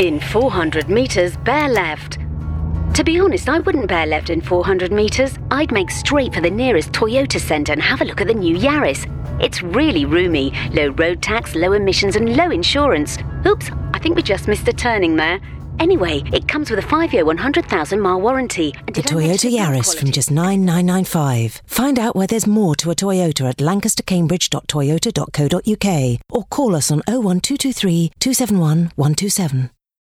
In 400 metres, bear left. To be honest, I wouldn't bear left in 400 metres. I'd make straight for the nearest Toyota centre and have a look at the new Yaris. It's really roomy. Low road tax, low emissions and low insurance. Oops, I think we just missed a turning there. Anyway, it comes with a 5-year, 100,000-mile warranty. The Toyota Yaris from just $9,995. Find out where there's more to a Toyota at lancastercambridge.toyota.co.uk or call us on 01223 271 127.